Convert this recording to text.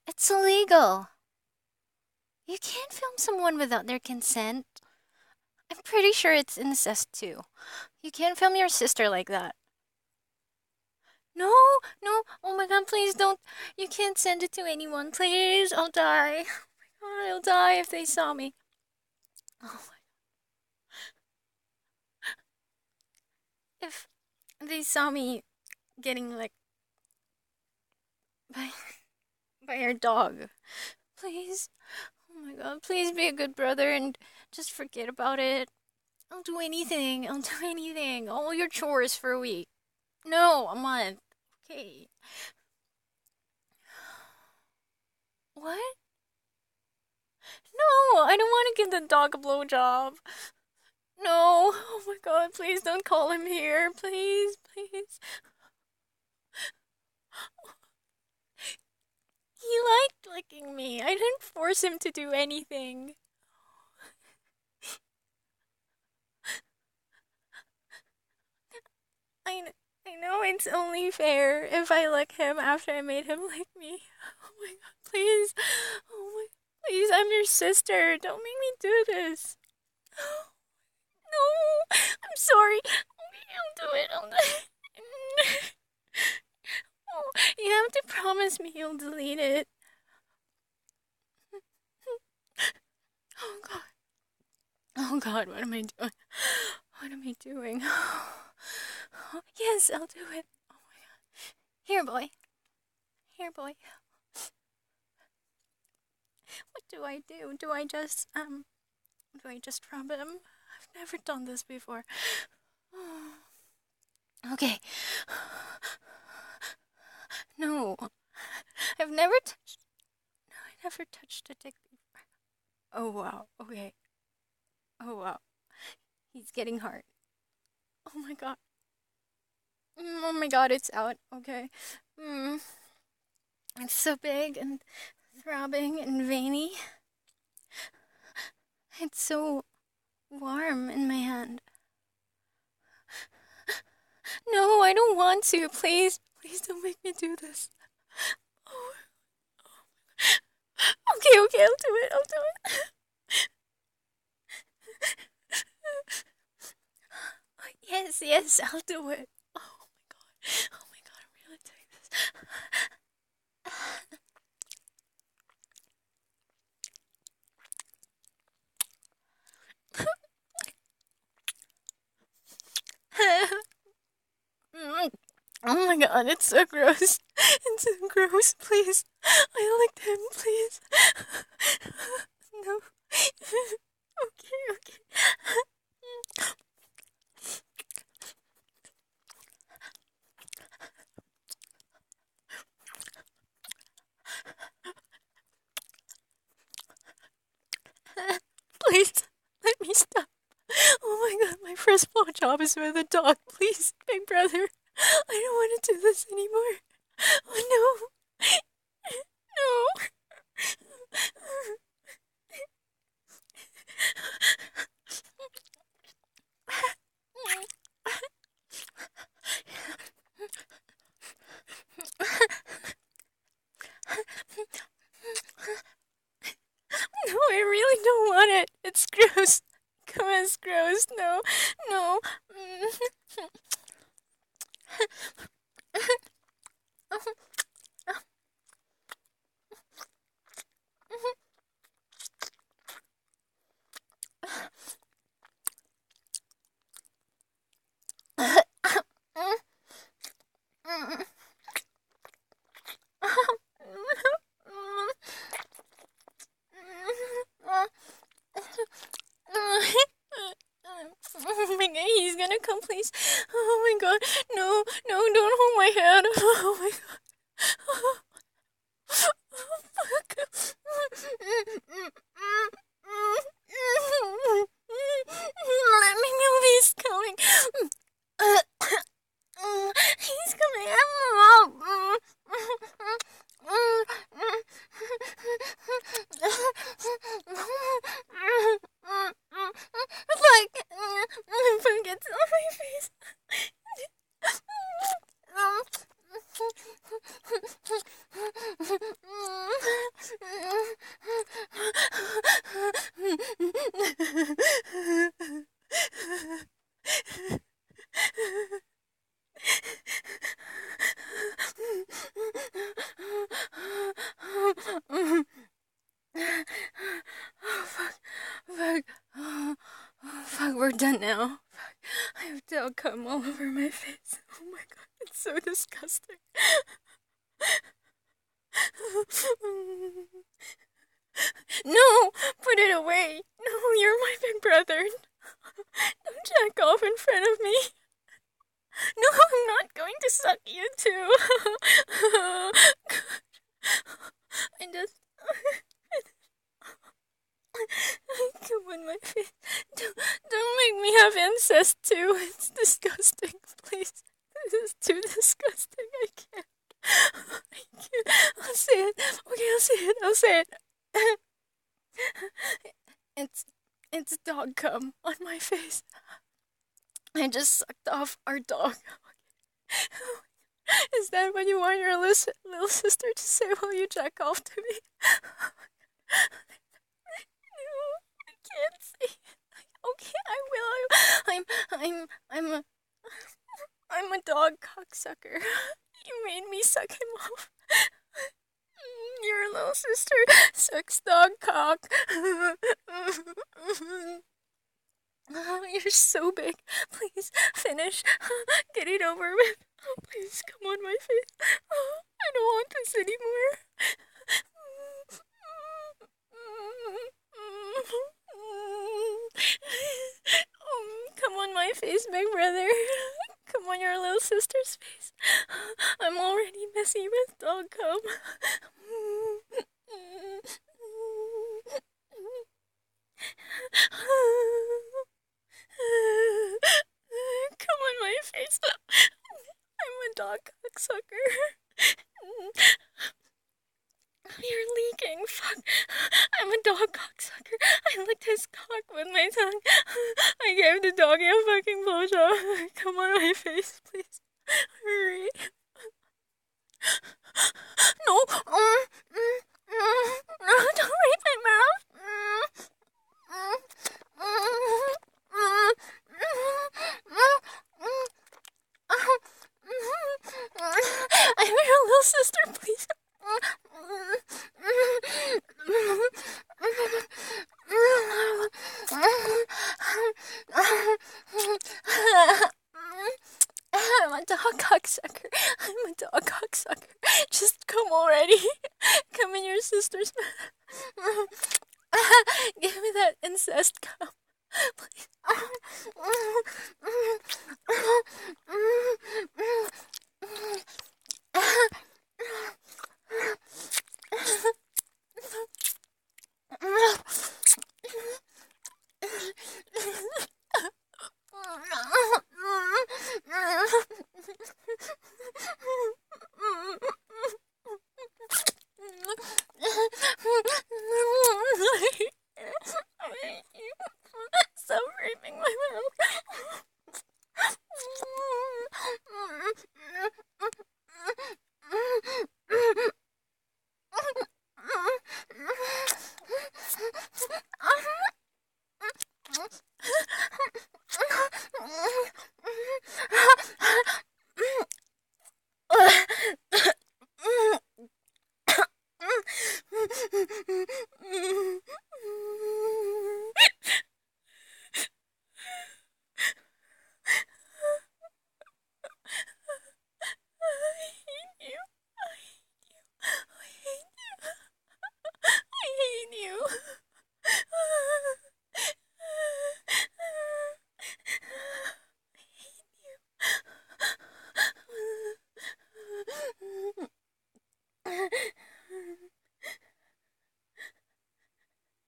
It's illegal. You can't film someone without their consent. I'm pretty sure it's incest too. You can't film your sister like that. No, no, oh my god, please don't. You can't send it to anyone, please. I'll die. Oh my god, I'll die if they saw me. Oh my, if they saw me getting licked by, by your dog. Please. Oh my god, please be a good brother and just forget about it. I'll do anything. I'll do anything. All your chores for a week. No, a month. Okay. What? No, I don't want to give the dog a blowjob. No. Oh my god, please don't call him here. Please, please. He liked licking me. I didn't force him to do anything. I, I know it's only fair if I lick him after I made him lick me. Oh my god, please. Oh my, please, I'm your sister. Don't make me do this. No, I'm sorry. Okay, I'll do it. I'll do it. Oh, you have to promise me you'll delete it. Oh god. Oh god, what am I doing? What am I doing? Oh, yes, I'll do it. Oh my god. Here, boy. Here, boy. What do I do? Do I just rub him? I've never done this before. Okay. No. I've never touched. No, I never touched a dick before. Oh wow. Okay. Oh wow. He's getting hard. Oh my god. Oh my god, it's out. Okay. Mm. It's so big and throbbing and veiny. It's so warm in my hand. No, I don't want to. Please, please don't make me do this. Oh. Okay, okay, I'll do it. I'll do it. Yes, yes, I'll do it. Oh my god. Oh my god, I'm really doing this. Oh my god, it's so gross. It's so gross. Please. I licked him, please. No. Okay, okay. Please, let me stop. Oh my god, my first blowjob is with a dog. Please, big brother. I don't want to do this anymore. Oh no. No. No, I really don't want it. It's gross. Come on, it's gross. No, no. Oh my god, he's gonna come, please. Oh my god, no, no, don't hold my hand. Oh my god. Oh, fuck. Let me know if he's coming. He's coming. Like, if it gets on my face. we're done now. I have dog cum all over my face. Oh my god, it's so disgusting. No, put it away. No, you're my big brother. Don't jack off in front of me. No, I'm not going to suck you too. I just come on my face. Don't make me have incest too. It's disgusting. Please, this is too disgusting. I can't. I can't. I'll say it. Okay, I'll say it. I'll say it. It's dog cum on my face. I just sucked off our dog. Is that what you want your little sister to say while you jack off to me? No, I can't say it. Okay, I will. I'm a dog cocksucker. You made me suck him off. Your little sister sucks dog cock. Oh, you're so big. Please finish. Get it over with. Oh, please come on my face. Oh, I don't want this anymore. Come on my face, big brother. Come on your little sister's face. I'm already messy with dog cum. Come on my face. I'm a dog cocksucker. You're leaking. Fuck. I'm a dog cocksucker. I licked his cock with my tongue. I gave the doggy a fucking blowjob. Come on my face, please. Hurry. No. Don't rape my mouth. I'm your little sister, please. I'm a dog cocksucker. I'm a dog cocksucker. Just come already. Come in your sister's mouth. Give me that incest cum. Please.